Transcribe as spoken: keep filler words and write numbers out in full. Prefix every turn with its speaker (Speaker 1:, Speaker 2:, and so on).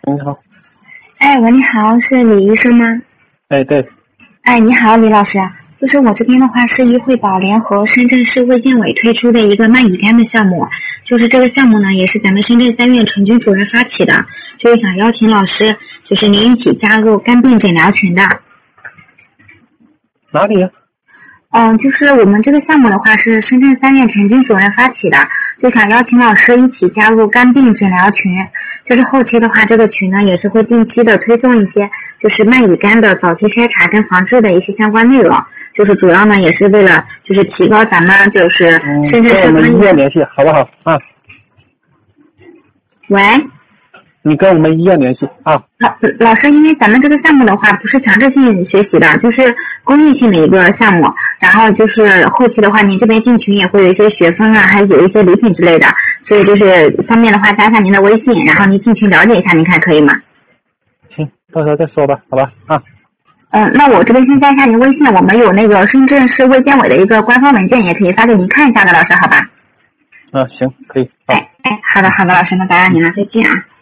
Speaker 1: 你好。
Speaker 2: 哎，喂，你好，是李医生吗？
Speaker 1: 哎，对。
Speaker 2: 哎，你好，李老师，就是我这边的话是医惠宝联合深圳市卫健委推出的一个慢乙肝的项目，就是这个项目呢也是咱们深圳三院陈军主任发起的，就是想邀请老师，就是您一起加入肝病诊疗群的。
Speaker 1: 哪里啊？
Speaker 2: 嗯，就是我们这个项目的话是深圳三院陈军主任发起的，就想邀请老师一起加入肝病诊疗群。就是后期的话，这个群呢也是会定期的推送一些就是慢乙肝的早期筛查跟防治的一些相关内容，就是主要呢也是为了就是提高咱们就是深圳市
Speaker 1: 跟我们医院联系好不好啊？
Speaker 2: 喂。
Speaker 1: 你跟我们医院联系啊。
Speaker 2: 好，老师，因为咱们这个项目的话不是强制性学习的，就是公益性的一个项目，然后就是后期的话您这边进群也会有一些学分啊，还有一些礼品之类的，所以就是方便的话加一下您的微信，然后您进群了解一下，您看可以吗？
Speaker 1: 行，到时候再说吧，好吧啊。
Speaker 2: 嗯，那我这边先加一下您微信，我们有那个深圳市卫健委的一个官方文件，也可以发给您看一下的，老师好吧？
Speaker 1: 啊，行，可以。
Speaker 2: 哎哎，好的好的，老师，那打扰您了，再见啊。